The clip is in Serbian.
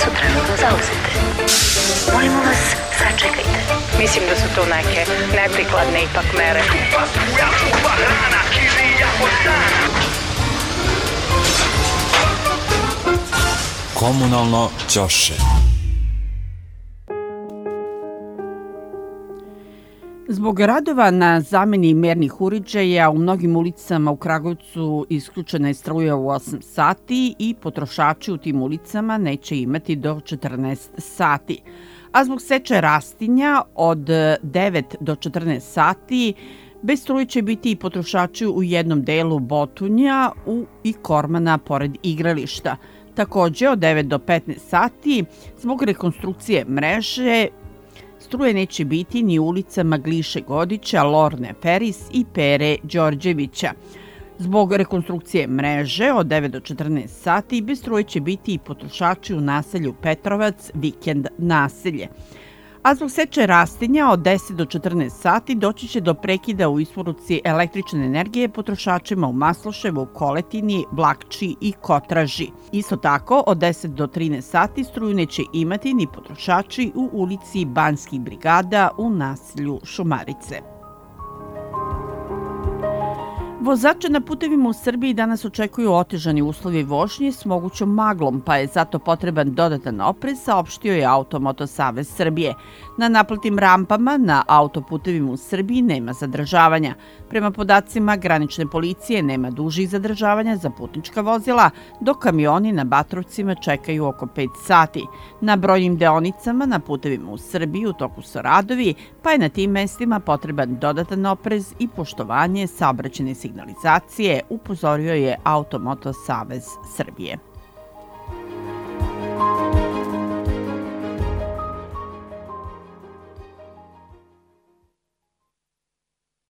su trenutno zauzete. Molimo vas, sačekajte. Mislim da su to neke neprikladne ipak mere. Komunalno ćoše. Zbog radova na zameni mernih uređaja u mnogim ulicama u Kragujevcu isključena je struja u 8 sati i potrošači u tim ulicama neće imati do 14 sati. A zbog seče rastinja od 9 do 14 sati bez struje će biti i potrošači u jednom delu Botunja i Kormana pored igrališta. Također od 9 do 15 sati zbog rekonstrukcije mreže struje neće biti ni u ulicama Gliše Godića, Lorne Feris i Pere Đorđevića. Zbog rekonstrukcije mreže od 9 do 14 sati bez struje će biti i potrošači u naselju Petrovac, Vikend naselje. A zbog seče rastinja od 10 do 14 sati doći će do prekida u isporuci električne energije potrošačima u Masloševu, Koletini, Blakči i Kotraži. Isto tako, od 10 do 13 sati struju neće imati ni potrošači u ulici Banskih brigada u naselju Šumarice. Vozače na putevima u Srbiji danas očekuju otežani uslovi vožnje s mogućom maglom, pa je zato potreban dodatan oprez, saopštio je Automoto Savez Srbije. Na naplatnim rampama na autoputevima u Srbiji nema zadržavanja. Prema podacima granične policije nema dužih zadržavanja za putnička vozila, dok kamioni na Batrovcima čekaju oko 5 sati. Na brojnim deonicama na putevima u Srbiji u toku su radovi, pa je na tim mestima potreban dodatan oprez i poštovanje saobraćajne signalizacije, upozorio je Automoto Savez Srbije.